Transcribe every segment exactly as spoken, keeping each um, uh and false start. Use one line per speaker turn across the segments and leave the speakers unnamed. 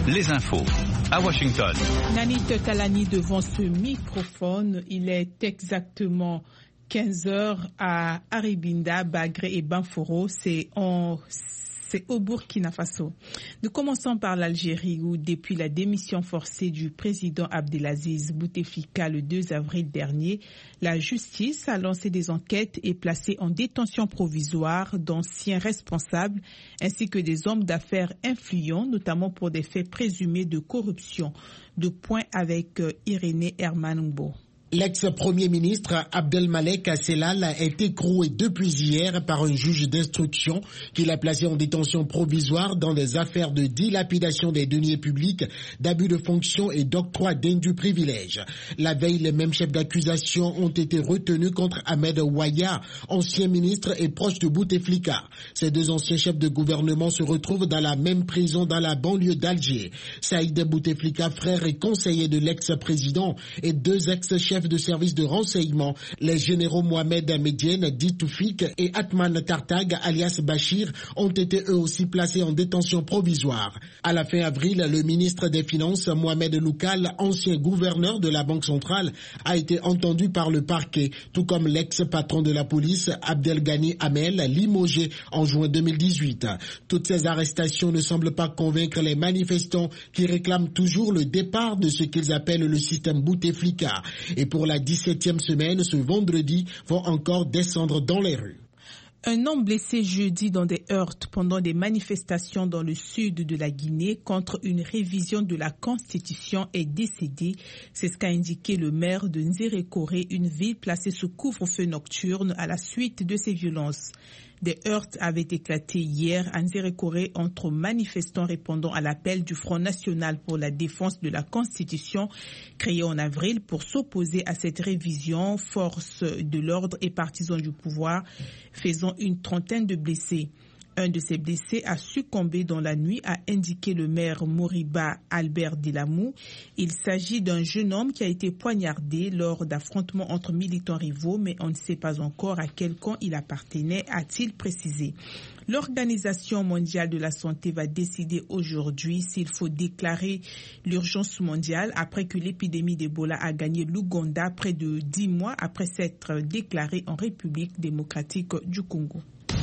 les infos à Washington.
Nanit Talani devant ce microphone, il est exactement quinze heures à Aribinda, Bagré et Banforo, c'est en... C'est au Burkina Faso. Nous commençons par l'Algérie où, depuis la démission forcée du président Abdelaziz Bouteflika le deux avril dernier, la justice a lancé des enquêtes et placé en détention provisoire d'anciens responsables ainsi que des hommes d'affaires influents, notamment pour des faits présumés de corruption. De point avec Irénée Hermanumbo.
L'ex-premier ministre Abdelmalek Selal a été écroué depuis hier par un juge d'instruction qui l'a placé en détention provisoire dans des affaires de dilapidation des deniers publics, d'abus de fonction et d'octroi d'indus privilèges. La veille, les mêmes chefs d'accusation ont été retenus contre Ahmed Ouaya, ancien ministre et proche de Bouteflika. Ces deux anciens chefs de gouvernement se retrouvent dans la même prison dans la banlieue d'Alger. Saïd Bouteflika, frère et conseiller de l'ex-président, et deux ex-chefs de service de renseignement, les généraux Mohamed Medienne, dit Toufik, et Atman Tartag, alias Bachir, ont été eux aussi placés en détention provisoire. À la fin avril, le ministre des Finances, Mohamed Loukal, ancien gouverneur de la Banque centrale, a été entendu par le parquet, tout comme l'ex-patron de la police, Abdelghani Hamel, limogé en juin deux mille dix-huit. Toutes ces arrestations ne semblent pas convaincre les manifestants qui réclament toujours le départ de ce qu'ils appellent le système Bouteflika. Et pour la dix-septième semaine, ce vendredi, vont encore descendre dans les rues.
Un homme blessé jeudi dans des heurts pendant des manifestations dans le sud de la Guinée contre une révision de la Constitution est décédé. C'est ce qu'a indiqué le maire de Nzérékoré, une ville placée sous couvre-feu nocturne à la suite de ces violences. Des heurts avaient éclaté hier à Nzérékoré entre manifestants répondant à l'appel du Front national pour la défense de la Constitution créé en avril pour s'opposer à cette révision, forces de l'ordre et partisans du pouvoir, faisant une trentaine de blessés. Un de ces blessés a succombé dans la nuit, a indiqué le maire Moriba Albert Delamou. Il s'agit d'un jeune homme qui a été poignardé lors d'affrontements entre militants rivaux, mais on ne sait pas encore à quel camp il appartenait, a-t-il précisé. L'Organisation mondiale de la santé va décider aujourd'hui s'il faut déclarer l'urgence mondiale après que l'épidémie d'Ebola a gagné l'Ouganda près de dix mois après s'être déclarée en République démocratique du Congo.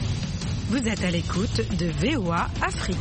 Vous êtes à l'écoute de V O A Afrique.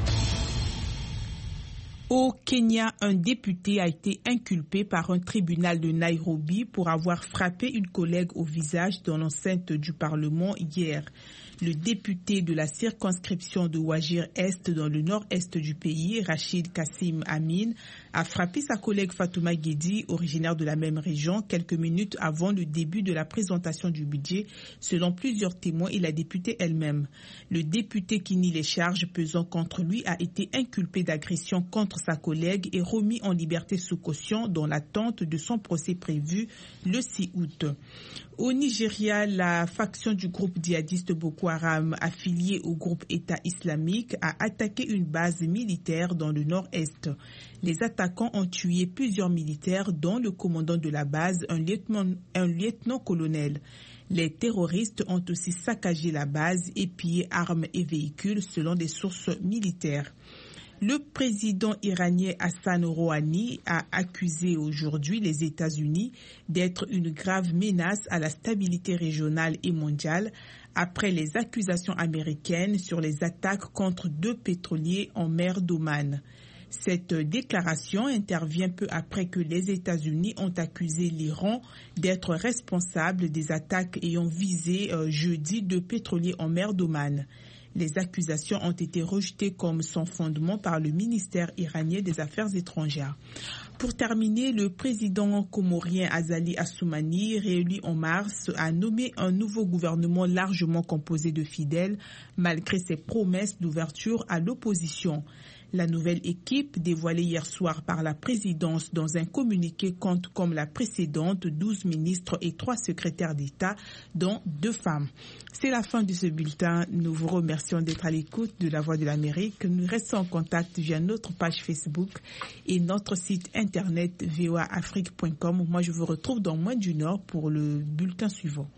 Au Kenya, un député a été inculpé par un tribunal de Nairobi pour avoir frappé une collègue au visage dans l'enceinte du Parlement hier. Le député de la circonscription de Wajir-Est dans le nord-est du pays, Rachid Kassim Amin, a frappé sa collègue Fatouma Guedi, originaire de la même région, quelques minutes avant le début de la présentation du budget, selon plusieurs témoins et la députée elle-même. Le député qui nie les charges pesant contre lui a été inculpé d'agression contre sa collègue et remis en liberté sous caution dans l'attente de son procès prévu le six août. Au Nigeria, la faction du groupe djihadiste Boko Haram, affiliée au groupe État islamique, a attaqué une base militaire dans le nord-est. Les attaquants ont tué plusieurs militaires, dont le commandant de la base, un lieutenant, un lieutenant-colonel. Les terroristes ont aussi saccagé la base et pillé armes et véhicules, selon des sources militaires. Le président iranien Hassan Rouhani a accusé aujourd'hui les États-Unis d'être une grave menace à la stabilité régionale et mondiale après les accusations américaines sur les attaques contre deux pétroliers en mer d'Oman. Cette déclaration intervient peu après que les États-Unis ont accusé l'Iran d'être responsable des attaques ayant visé euh, jeudi deux pétroliers en mer d'Oman. Les accusations ont été rejetées comme sans fondement par le ministère iranien des Affaires étrangères. Pour terminer, le président comorien Azali Assoumani, réélu en mars, a nommé un nouveau gouvernement largement composé de fidèles, malgré ses promesses d'ouverture à l'opposition. La nouvelle équipe, dévoilée hier soir par la présidence dans un communiqué, compte comme la précédente douze ministres et trois secrétaires d'État, dont deux femmes. C'est la fin de ce bulletin. Nous vous remercions d'être à l'écoute de La Voix de l'Amérique. Nous restons en contact via notre page Facebook et notre site internet v o a afrique point com. Moi, je vous retrouve dans moins d'une heure pour le bulletin suivant.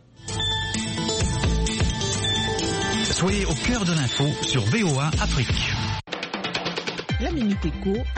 Soyez au cœur de l'info sur V O A Afrique.
La Minute Éco